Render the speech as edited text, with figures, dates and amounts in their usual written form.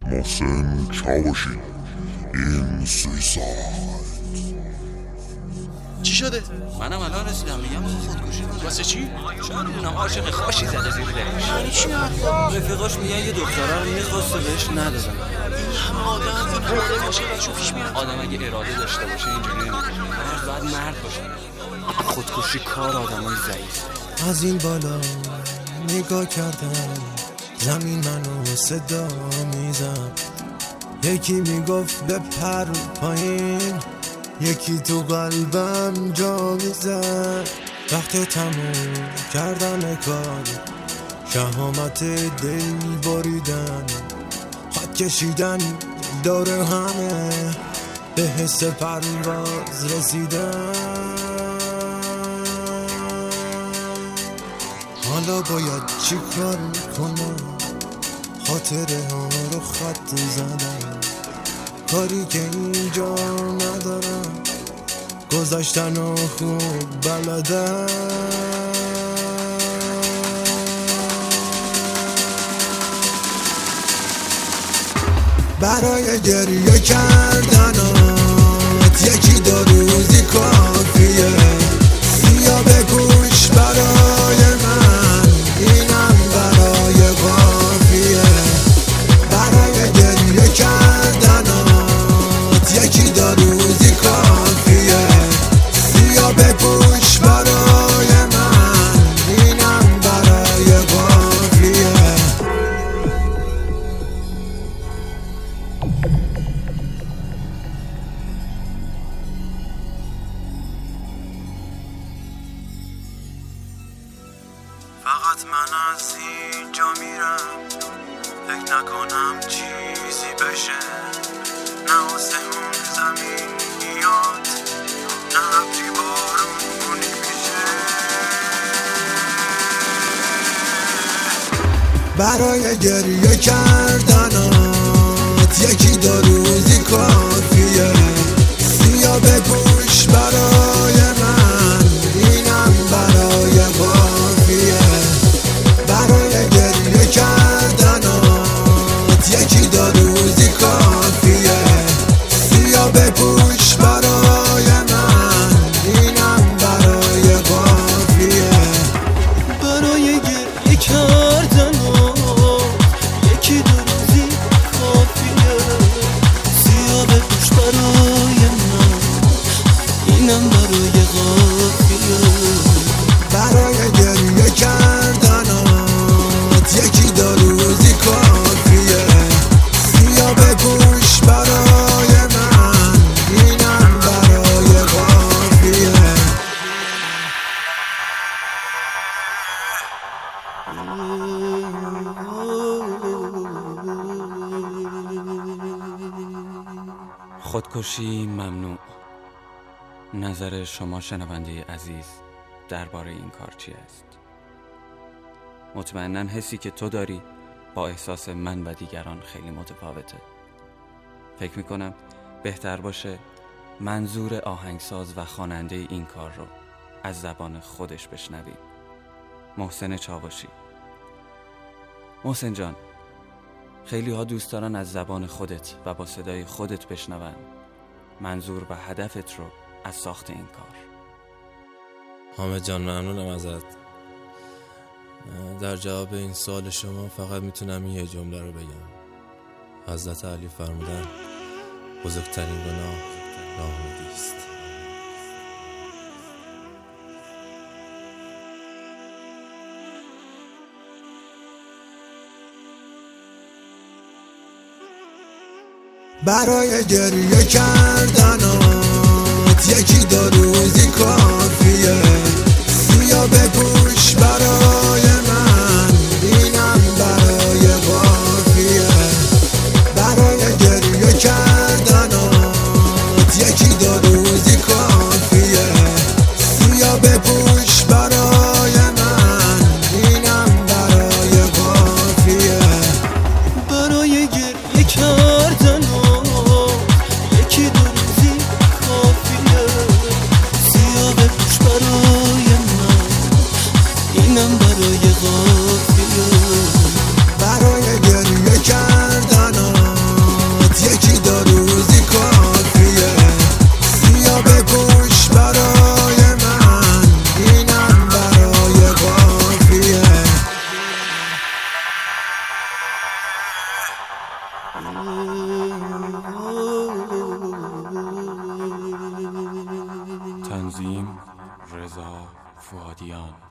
محسن چاوشی این سویساید. چی شده؟ منم الان رسیدم میگم خودکشی کنه. واسه چی؟ چه میدونم عاشق خاشی زده زیر دلش. یعنی چی حرفا؟ رفیقاش میگن یه دختره رو میخواسته بهش ندادن. این همه آدم اراده باشه بچه پیش میاد. آدم اگه اراده داشته باشه اینجوری نمیشه. مرد باید مرد باشه. خودکشی کار آدمای ضعیف. از این بالا نگاه کردم زمین منو صدا میزد، یکی میگفت بپر پایین، یکی تو قلبم جا میزد. وقت تموم کردن کار، شهامت دل بریدن، خط کشیدن دور همه، به حس پرواز رسیدن. حالا باید چی کار کنم؟ خاطره ها رو خط زدم، کاری که اینجا ندارم، گذاشتن و خوب بلدم. برای گریه کردنات یکی دو روزی کافیه، بیا بگوش برای من، اینم برای قافیه. برای گریه کردنات یکی دو روزی کافیه، بیا بگوش برای من، اینم برای قافیه. فقط من از اینجا میرم، فکر نکنم چیزی بشه، نه آسمون زمین میاد، نه ابری بارونی میشه. برای گریه کردنات یکی دو روزی کافیه، بیا بگوش برای من، اینم برای قافیه. برای گریه کردنات یکی دو روزی کافیه، بیا بگوش برای من، اینم برای قافیه. برای گریه کردنات یکی دو روزی کافیه، بیا بگوش برای من، اینم برای قافیه. برای گریه کردنات یکی دو روزی کافیه، بیا بگوش برای من، اینم برای قافیه. خودکشی ممنوع. نظر شما شنونده عزیز درباره این کار چی است؟ مطمئناً حسی که تو داری با احساس من و دیگران خیلی متفاوته. فکر میکنم بهتر باشه منظور آهنگساز و خواننده این کار رو از زبان خودش بشنویم. محسن چاوشی. محسن جان، خیلی ها دوست دارن از زبان خودت و با صدای خودت بشنون منظور و هدفت رو از ساخت این کار. حامد جان ممنونم ازت. در جواب این سوال شما فقط میتونم یه جمله رو بگم. حضرت علی فرمودن بزرگترین گناه ناامیدی است. برای گریه کردنات یکی دو روزی کافیه، بیا بگوش برای من، اینم برای قافیه. برای گریه کردنات یکی دو روزی کافیه، بیا بگوش برای من، اینم برای قافیه. برای گریه کردنات یکی دو روزی کافیه، بیا تنظیم رضا فؤادیان.